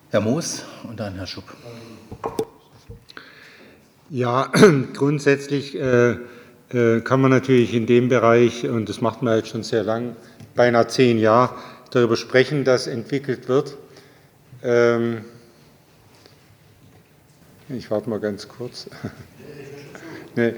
Herr Moos und dann Herr Schupp. Ja, grundsätzlich kann man natürlich in dem Bereich, und das macht man jetzt schon sehr lang, beinahe 10 Jahre, darüber sprechen, dass entwickelt wird. Ich warte mal ganz kurz. Nee,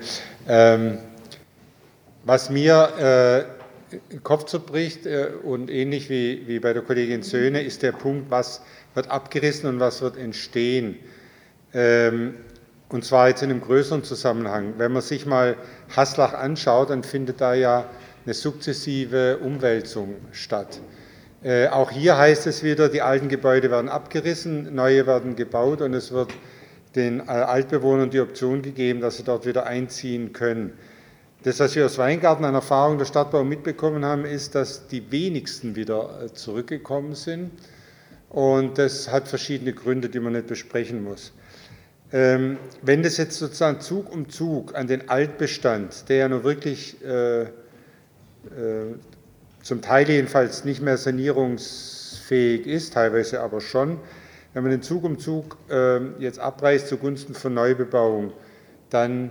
was mir den Kopf zerbricht und ähnlich wie bei der Kollegin Söhne ist der Punkt, was wird abgerissen und was wird entstehen. Und zwar jetzt in einem größeren Zusammenhang. Wenn man sich mal Haslach anschaut, dann findet da ja eine sukzessive Umwälzung statt. Auch hier heißt es wieder, die alten Gebäude werden abgerissen, neue werden gebaut und es wird den Altbewohnern die Option gegeben, dass sie dort wieder einziehen können. Das, was wir aus Weingarten an Erfahrung der Stadtbau mitbekommen haben, ist, dass die wenigsten wieder zurückgekommen sind. Und das hat verschiedene Gründe, die man nicht besprechen muss. Wenn das jetzt sozusagen Zug um Zug an den Altbestand, der ja nur wirklich zum Teil jedenfalls nicht mehr sanierungsfähig ist, teilweise aber schon, wenn man den Zug um Zug jetzt abreißt zugunsten von Neubebauung, dann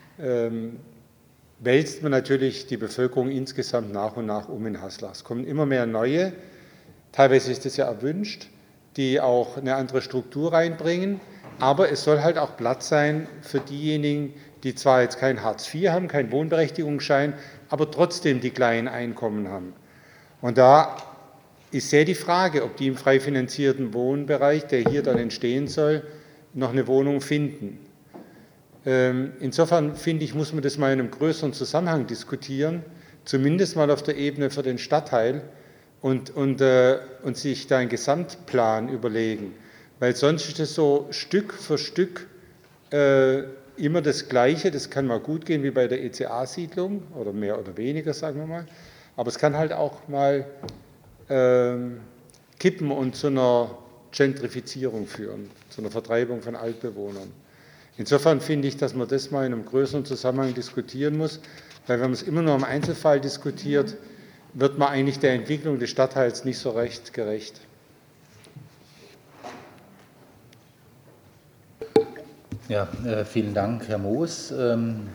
wälzt man natürlich die Bevölkerung insgesamt nach und nach um in Haslach. Es kommen immer mehr neue, teilweise ist es ja erwünscht, die auch eine andere Struktur reinbringen, aber es soll halt auch Platz sein für diejenigen, die zwar jetzt kein Hartz IV haben, keinen Wohnberechtigungsschein, aber trotzdem die kleinen Einkommen haben. Und da ist sehr die Frage, ob die im frei finanzierten Wohnbereich, der hier dann entstehen soll, noch eine Wohnung finden. Insofern finde ich, muss man das mal in einem größeren Zusammenhang diskutieren, zumindest mal auf der Ebene für den Stadtteil und sich da einen Gesamtplan überlegen, weil sonst ist es so Stück für Stück immer das Gleiche. Das kann mal gut gehen wie bei der ECA-Siedlung oder mehr oder weniger, sagen wir mal, aber es kann halt auch mal kippen und zu einer Gentrifizierung führen, zu einer Vertreibung von Altbewohnern. Insofern finde ich, dass man das mal in einem größeren Zusammenhang diskutieren muss, weil wenn man es immer nur im Einzelfall diskutiert, wird man eigentlich der Entwicklung des Stadtteils nicht so recht gerecht. Ja, vielen Dank, Herr Moos.